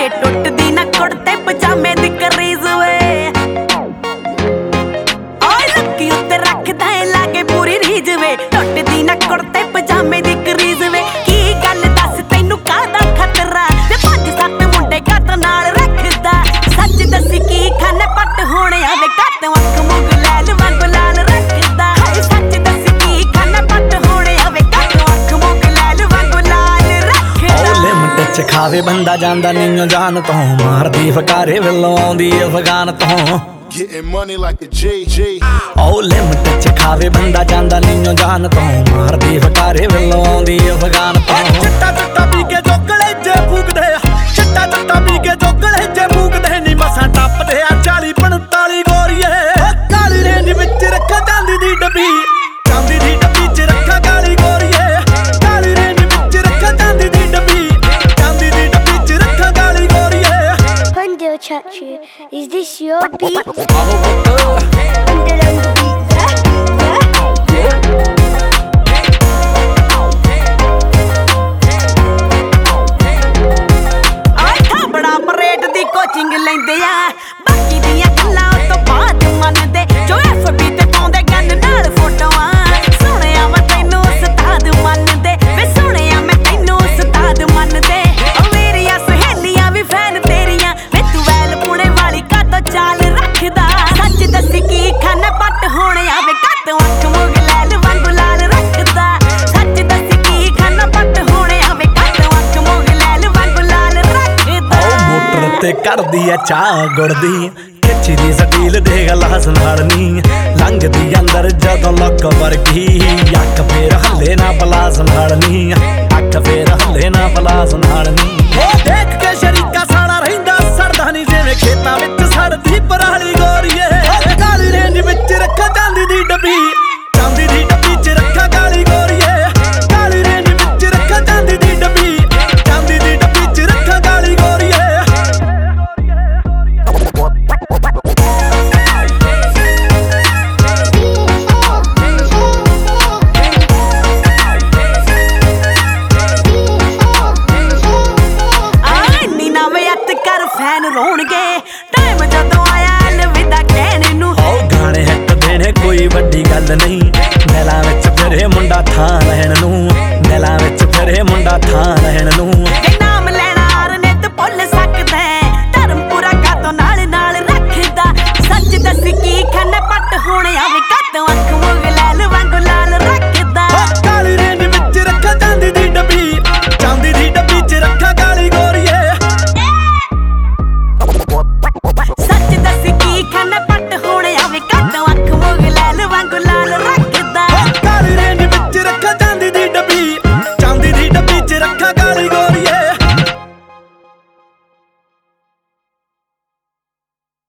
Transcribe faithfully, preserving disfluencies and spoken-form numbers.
ਟੁੱਟਦੀ ਨਾ ਕੁੜਤੇ ਪਜਾਮੇ ਦੀ ਕਰੀਜ਼ ਵੇ ਓਏ ਲੱਕੀ ਉੱਤੇ ਰੱਖਦਾ ਏ ਲਾਗੇ ਪੂਰੀ ਰੀਝ ਵੇ ਟੁੱਟਦੀ ਨਾ ਕੁੜਤੇ ਪਜਾਮੇ ਦੀ ਕਰੀਜ਼ ਵੇ ਕੀ ਗੱਲ ਦੱਸ ਤੈਨੂੰ ਕਾਹਦਾ ਖਤਰਾ ਤੇ ਪੰਜ ਸੱਤ ਮੁੰਡੇ ਘੱਟ ਨਾਲ ਰੱਖਦਾ ਸੱਚ ਦੱਸੀ ਕੀ ਖਾਨੇ ਪੱਟ ਹੋਣਿਆ ਵੇ ਘੱਟ ਅੱਖ ਮੁੰਗ ਲੈਲ ਵਾਂਗ ਲਾਲ ਰੱਖਦਾ ਹਾਏ ਸੱਚ ਦੱਸੀ ਕੀ ਖਾਨੇ ਪੱਟ ਹੋਣਿਆ ਵੇ ਘੱਟ ਅੱਖ ਮੁੰਗ ਲੈਲ ਵਾਂਗ ਲਾਲ ਰੱਖਦਾ ਓ ਲਿਮਟ ਚ ਖਾਵੇ ਬੰਦਾ ਜਾਂਦਾ ਨੀਓ ਜਾਨ ਤੋਂ ਮਾਰਦੀ ਫਕਾਰੇ ਵੱਲੋਂ ਆਉਂਦੀ ਅਫਗਾਨ ਤੋਂ Getting money like a J J ਓ ਲਿਮਟ ਚ ਖਾਵੇ ਬੰਦਾ ਜਾਂਦਾ ਨੀਓ ਜਾਨ ਤੋਂ ਮਾਰਦੀ ਫਕਾਰੇ ਵੱਲੋਂ ਆਉਂਦੀ ਅਫਗਾਨ ਤੋਂ ਚਿੱਟਾ ਚਿੱਟਾ ਪੀ ਕੇ ਜੋਗਲੇ ਜੇ ਫੂਕਦੇ ਆ ਚਿੱਟਾ ਚਿੱਟਾ ਪੀ ਕੇ ਜੋਗਲੇ ਜੇ ਫੂਕਦੇ ਨੀ ਮਸਾਂ ਟੱਪਦੇ ਆ ਚਾਲੀ ਪੰਤਾਲੀ ਗੋਰੀਏ ਕਾਲੀ ਰੇਂਜ ਵਿੱਚ ਰੱਖਾਂ ਚਾਂਦੀ ਦੀ ਡੱਬੀ ਚਾਂਦੀ ਦੀ ਡੱਬੀ ਚ ਰੱਖਾਂ ਕਾਲੀ ਗੋਰੀਏ ਕਾਲੀ ਰੇਂਜ ਵਿੱਚ ਰੱਖਾਂ ਚਾਂਦੀ ਦੀ ਡੱਬੀ ਚਾਂਦੀ ਦੀ ਡੱਬੀ ਚ ਰੱਖਾਂ ਕਾਲੀ ਗੋਰੀਏ Hunter Chachi, is this your beat? Hunter on the beat, yeah, yeah. ਆਏ ਥਾਬੜਾ ਪਰੇਡ ਦੀ ਕੋਚਿੰਗ ਲੈਂਦੇ ਆ ਬਾਕੀ ਦੀਆਂ ਗੱਲਾਂ ਉਸ ਤੋਂ ਬਾਅਦ ਮੰਨਦੇ ਜੋ ਐਫ ਬੀ ਤੇ ਪਾਉਂਦੇ ਗੰਨ ਨਾਲ ਫੋਟੋਆਂ ਸੁਣਿਆ ਮੈਂ ਤੈਨੂੰ ਉਸਤਾਦ ਮੰਨਦੇ ਵੇ ਸੁਣਿਆ ਮੈਂ ਤੈਨੂੰ ਉਸਤਾਦ ਮੰਨਦੇ ਓ ਮੇਰੀਆਂ ਸਹੇਲੀਆਂ ਵੀ ਫੈਨ ਤੇਰੀਆਂ ਵੇ ਤੂੰ ਵੈਲ ਪੁਣੇ ਵਾਲੀ ਕਾਤੋਂ ਚਾਲ ਰੱਖਦਾ ਸੱਚ ਦੱਸੀ ਕੀ ਖਾਨਾ ਪੱਟ ਹੋਣਿਆ ਵੇ ਕਾਤੋਂ ਅੱਖ ਮੁਗ ਲੈਲ ਵਾਂਗੂ ਲਾਲ ਰੱਖਦਾ ਸੱਚ ਦੱਸੀ ਕੀ ਖਾਨਾ ਪੱਟ ਹੋਣਿਆ ਵੇ ਕਾਤੋਂ ਅੱਖ ਮੁਗ ਲੈਲ ਵਾਂਗੂ ਲਾਲ ਰੱਖਦਾ ਓ ਮੋਟਰ ਤੇ ਕਰਦੀ ਐ ਚਾਹ ਗੁੜਦੀ ਖਿੱਚਦੀ ਸਟੀਲ ਦੇ ਗਲਾਸ ਨਾਲ ਨੀ ਲੰਘਦੀ ਅੰਦਰ ਜਦੋਂ ਲੱਕ ਵਰਗੀ ਅੱਖ ਫੇਰ ਹੱਲੇ ਨਾ ਪਲਾਸ ਨਾਲ ਨੀ ਅੱਖ ਫੇਰ ਹੱਲੇ ਨਾ ਪਲਾਸ ਨਾਲ ਨੀ ਓ ਦੇਖ ਕੇ ਸ਼ਰੀਕਾ ਸਾਲਾ ਰਹਿੰਦਾ ਸਰਦਾ ਨੀ ਜਿਵੇਂ ਖੇਤਾਂ ਵਿੱਚ ਸੜਦੀ ਪਰਾਲੀ ਗੋਰੀਏ ਕਾਲੀ ਰੇਂਜ ਵਿੱਚ ਰੱਖਾਂ ਚਾਂਦੀ ਦੀ ਡੱਬੀ ਚਾਂਦੀ ਦੀ ਡੱਬੀ ਚ ਰੱਖਾਂ ਕਾਲੀ ਗੋਰੀਏ ਕਾਲੀ ਰੇਂਜ ਵਿੱਚ ਰੱਖਾਂ ਚਾਂਦੀ ਦੀ ਡੱਬੀ ਚਾਂਦੀ ਦੀ ਡੱਬੀ ਚ ਰੱਖਾਂ ਕਾਲੀ ਗੋਰੀਏ ਆਏ ਨੀ ਨਾ ਵੇ ਅੱਤ ਕਰ ਫੈਨ ਰੋਣਗੇ